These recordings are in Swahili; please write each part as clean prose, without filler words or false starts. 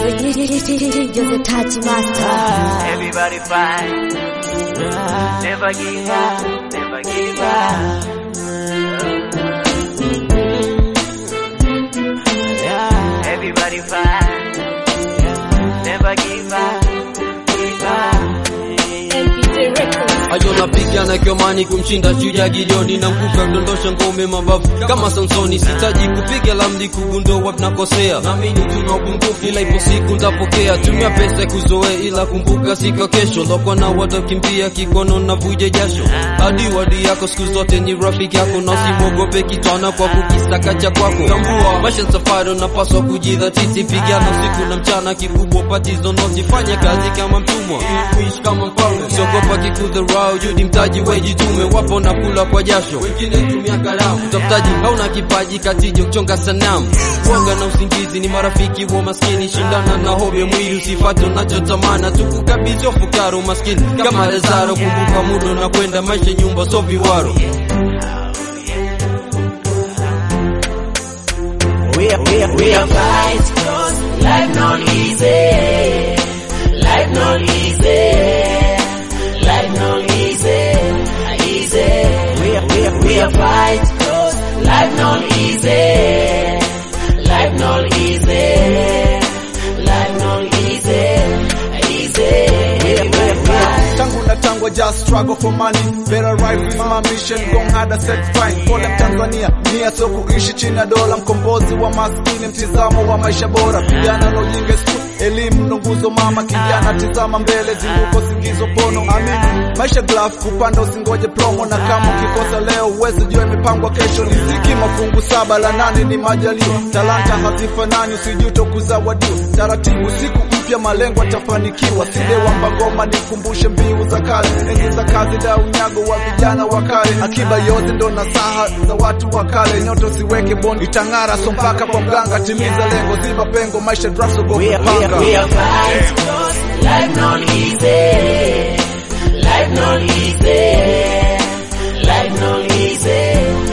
You're the touch master. Everybody fight. Never give up. Never give up. Everybody fight. Never give up. Give up. Ayo napigana kiomani kumshinda shujaa Gideoni, na mkuka mdondosha ngome mabavu kama Samsoni. Sitaji kupiga lamdi kugundua wapi nakosea, naamini tuna upungufu ila ipo siku ndapokea. Tumia pesa kuzoea ila kumbuka siku kesho, loko na watakimbia kikono na vuje jasho. Wadi yako siku zote ni rafiki yako, na usimwogope kitwana kwa kukisaka cha kwako. Tambua maisha safari, unapaswa kujidhatiti. Pigana usiku na mchana, kikubwa pati zonoti. Fanya kazi kama mtumwa, uishi kama mfalme. Siogopa kikudharau, judi mtaji wejitume. Wapo na kula kwa jasho, wengine tumia kalamu. Utafutaji hauna kipaji, katijo kuchonga sanamu. Wanga na usingizi ni marafiki wa maskini. Shindana na hobi mwili, usifate unachotamana. Tukukabidhi ufukara umaskini kama Lazaro. Kumbuka muda na kwenda, maisha nyumba so viwaro. We are fight, cause life not easy. Life not easy. Life not easy. We are fight, cause life not easy. Life not easy. Life not easy. Tangu na tangu just struggle for money. Better life is my mission, gone hard set fine. Pole Tanzania, nia so kuishi chini ya dola. Mkombozi wa maskini, mtizamo wa maisha bora. Vijana no jinge stu, elimu ndo nguzo mama. Kijana tizama mbele, zinguko singizo pono. Amini, maisha glove, kupanda usingoje promo. Na kama ukikosa leo, uwezi jua imepangwa kesho. Riziki mafungu 7 la 8 ni majaliwa. Talanta hazifanani, usijuto kuzawadiwa. Taratibu siku mpya, malengo atafanikiwa. Side wamba ngoma nikumbushe mbiu za kale. Enzi za kazi da unyago wa vijana wa kale. Akiba yote ndo nasaha za watu wa kale. Nyoto siweke bondi, itangara so mpaka kwa mganga. Timiza lengo, ziba pengo, maisha draft so go kupanga. We are fight, cause life not easy. Life not easy. Life not easy.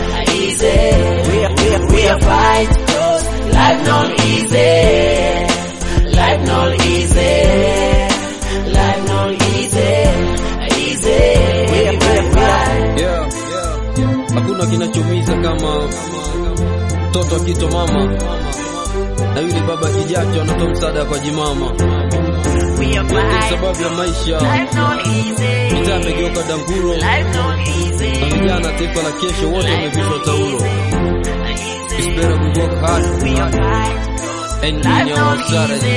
We are fight, cause life not easy. Life not easy. Life not easy. We are fight. Yeah. Hakuna kinachomiza kama mtoto akito mama, na yule baba kijacho anatoa msaada kwa jimama. Sababu ya maisha mitaa imegeuka danguro, na vijana taifa la kesho wote wamevishwa taulo. It's better we work hard and in your strategy.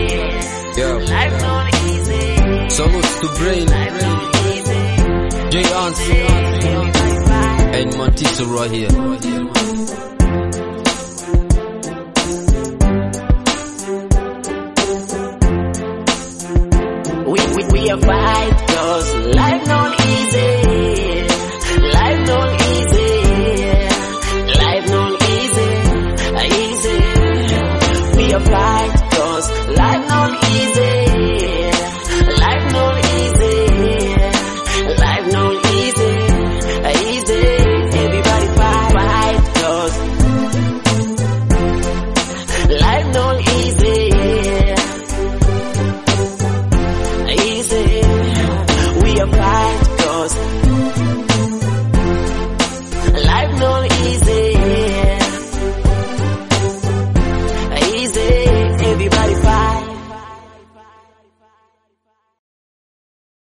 Yeah. Salute to Brain, Jay Ans, and Mantisa right here.